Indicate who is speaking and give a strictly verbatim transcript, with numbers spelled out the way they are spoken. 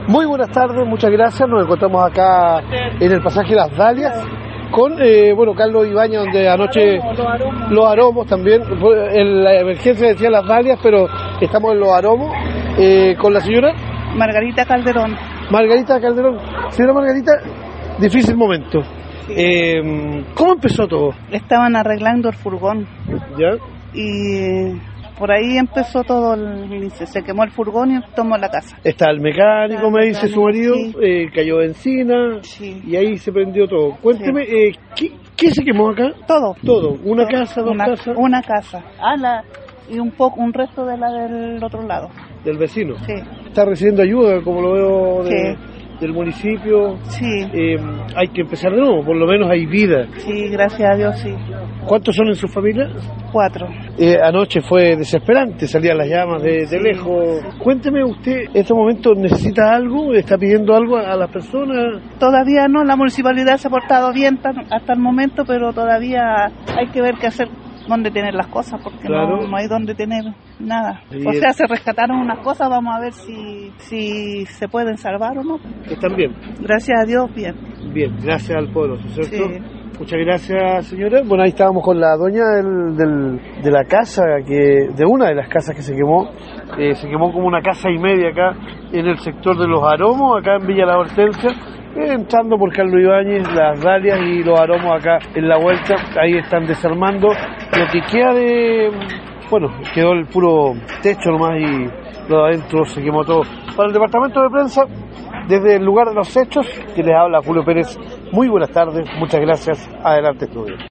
Speaker 1: Muy buenas tardes, muchas gracias. Nos encontramos acá en el pasaje Las Dalias con, eh, bueno, Carlos Ibáñez, donde anoche
Speaker 2: Los Aromos,
Speaker 1: Los Aromos también, en la emergencia decía Las Dalias, pero estamos en Los Aromos, eh, con la señora
Speaker 2: Margarita Calderón.
Speaker 1: Margarita Calderón. Señora Margarita, difícil momento.
Speaker 2: Sí.
Speaker 1: Eh, ¿Cómo empezó todo?
Speaker 2: Estaban arreglando el furgón
Speaker 1: ¿Ya?
Speaker 2: y por ahí empezó todo, el, se quemó el furgón y tomó la casa.
Speaker 1: Está el mecánico,
Speaker 2: Está el
Speaker 1: me dice su marido,
Speaker 2: mecánico,
Speaker 1: eh, cayó benzina,
Speaker 2: Sí.
Speaker 1: y ahí se prendió todo. Cuénteme,
Speaker 2: Sí.
Speaker 1: eh, ¿qué, ¿qué se quemó acá?
Speaker 2: Todo.
Speaker 1: Todo, una
Speaker 2: Todo.
Speaker 1: casa, dos
Speaker 2: una,
Speaker 1: casas,
Speaker 2: Una casa. Ah, la, y un poco, un resto de la del otro lado.
Speaker 1: del vecino.
Speaker 2: Sí.
Speaker 1: Está recibiendo ayuda, como lo veo, de,
Speaker 2: Sí.
Speaker 1: del municipio.
Speaker 2: Sí.
Speaker 1: Eh, hay que empezar de nuevo, por lo menos hay vida.
Speaker 2: Sí, gracias a Dios, sí.
Speaker 1: ¿Cuántos son en su familia?
Speaker 2: Cuatro.
Speaker 1: Eh, anoche fue desesperante, salían las llamas de, de
Speaker 2: Sí,
Speaker 1: lejos.
Speaker 2: sí.
Speaker 1: Cuénteme, ¿usted en este momento necesita algo? ¿Está pidiendo algo a, a las personas?
Speaker 2: Todavía no, la municipalidad se ha portado bien tan- hasta el momento, pero todavía hay que ver qué hacer, dónde tener las cosas, porque
Speaker 1: Claro.
Speaker 2: no, no hay dónde tener nada.
Speaker 1: Y
Speaker 2: O
Speaker 1: el-
Speaker 2: sea, se rescataron unas cosas, vamos a ver si, si se pueden salvar o no.
Speaker 1: ¿Están bien?
Speaker 2: Gracias a Dios, bien.
Speaker 1: Bien, gracias al poderoso, ¿cierto?
Speaker 2: Sí.
Speaker 1: Muchas gracias, señora. Bueno, ahí estábamos con la dueña del, del- de la casa, que de una de las casas que se quemó. Eh, se quemó como una casa y media acá en el sector de Los Aromos, acá en Villa La Hortensia. Eh, entrando por Carlos Ibáñez, Las Dalias y Los Aromos acá en la vuelta. Ahí están desarmando lo que queda de... Bueno, quedó el puro techo nomás y lo de adentro se quemó todo. Para el departamento de prensa, desde el lugar de los hechos, que les habla Julio Pérez. Muy buenas tardes, muchas gracias. Adelante, estudio.